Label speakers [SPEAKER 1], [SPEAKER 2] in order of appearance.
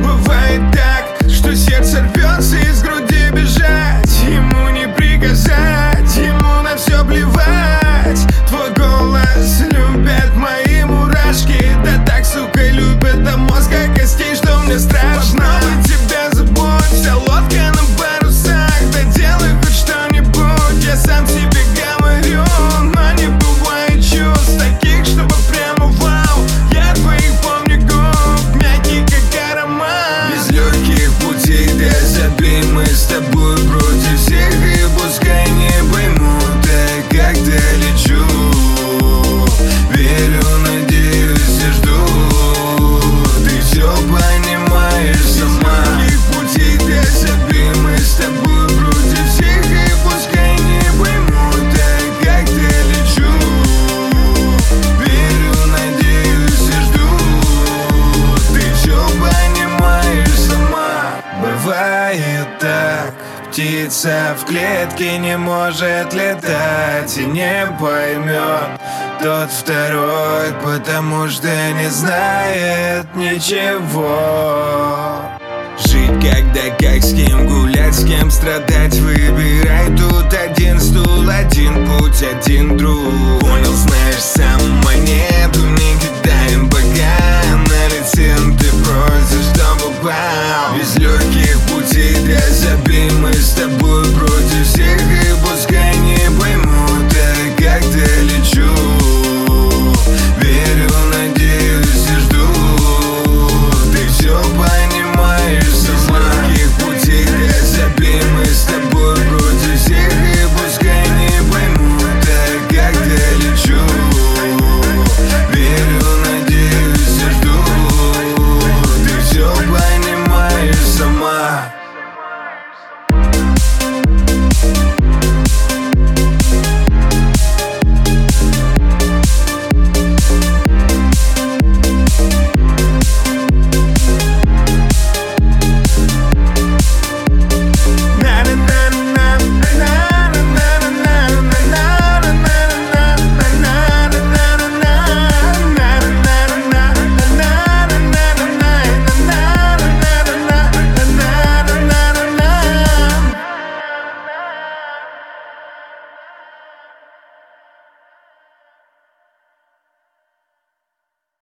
[SPEAKER 1] Бывает так, что сердце рвется из груди бежать. Ему не приказать, ему на все плевать. Твой голос любят мои мурашки. Да так, сука, любят до мозга костей, что мне страшно. Попробуй тебя забудь, вся лодка на парусах. Да делай хоть что-нибудь, я сам себе говорю. Но не бывает чувств таких, чтобы прямо вау. Я твоих помню губ, мягкий как аромат. Без легких путей, да забей, мы с тобой против всех. И пускай не поймут, да как-то лечу. Верю, надеюсь и жду. Ты все понимаешь сама. Без легких путей, да забей, мы с тобой против всех. И пускай не поймут, да как-то лечу. Верю, надеюсь и жду. Ты все понимаешь сама. Бывает так, птица в клетке не может летать и не поймет тот второй, потому что не знает ничего. Жить когда, как, с кем гулять, с кем страдать. Выбирай, тут один стул, один путь, один друг. Понял, знаешь, сам монету не кидаем, пока налетим. Ты просишь, чтобы